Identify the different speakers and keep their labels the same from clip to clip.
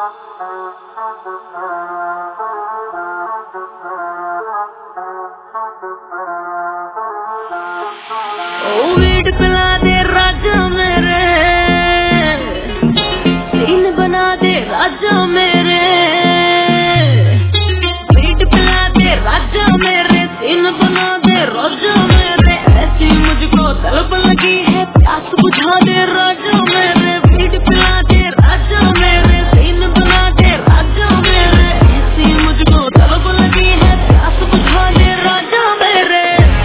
Speaker 1: Weed पिला दे राजा मेरे, scene बना दे राजा मेरे। वीड पिला दे राजा मेरे, सीन बना दे राजा मेरे। ऐसी मुझको तलब लगी है, प्यास बुझा दे राजा मेरे। वीड पिला दे राजा मेरे, सीन बना दे राजा मेरे। ऐसी मुझको तलब लगी है, प्यास बुझा दे राजा मेरे।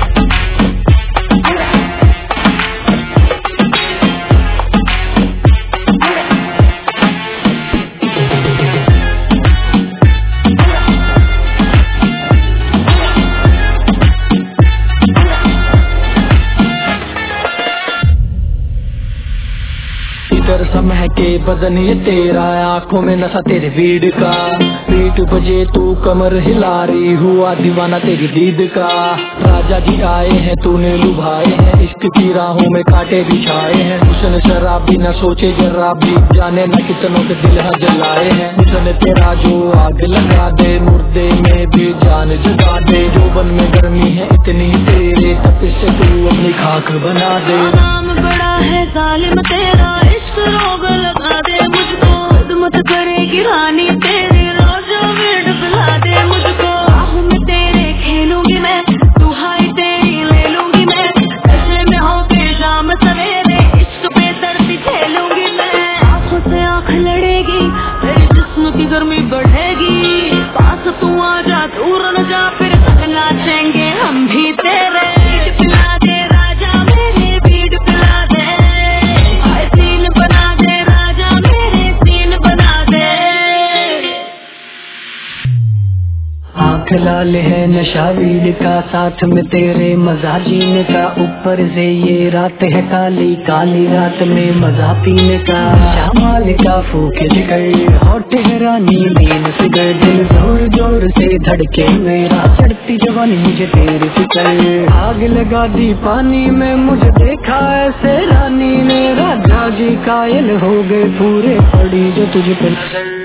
Speaker 2: समय के बदन ये तेरा, आंखों में नशा तेरे वीड का। पीठ बजे तू कमर हिला रही, हुआ दीवाना तेरी दीद का। राजा जी आए हैं तूने लुभाए हैं, इश्क की राहों में कांटे बिछाए हैं। हुस्न शराबी न सोचे जरा भी, जाने न कितनों के दिल हाँ जलाए हैं। हुस्न तेरा जो आग लगा दे, मुर्दे में भी जान जगा दे। जोबन में गर्मी है इतनी तेरे, तपिश से तू अपनी खाक बना दे।
Speaker 1: नाम बड़ा है जालिम तेरा, इश्क रोग लगा दे मुझको। खिदमत करेगी रानी तेरी, राजा वीड पिला दे मुझको। बाहों में तेरे खेलूंगी मैं, दुहाई तेरी ले लूंगी मैं। नशे में होके शाम सवेरे, इश्क पे दर्द झेलूंगी मैं। आंखों से आंख लड़ेगी, तेरे जिस्म की गर्मी बढ़ेगी। पास तू आ जा, दूर न जा, फिर तक नाचेंगे हम भी तेरे। वीड पिला दे राजा मेरे, वीड पिला दे। सीन बना दे राजा मेरे, सीन बना दे।
Speaker 2: आँख लाल है नशा वीड का, साथ में तेरे मजा जीने का। ऊपर से ये रात है काली, काली रात में मजा पीने का। शामाल का फूके जिगर, होठ है रानी मीन फिगर। दिल जोर जोर से धड़के मेरा, चढ़ती जवानी मुझे तेरी फिकर। आग लगा दी पानी में, मुझे देखा ऐसे रानी ने। राजा जी कायल हो गए पूरे, पड़ी जो तुझ पे नजर।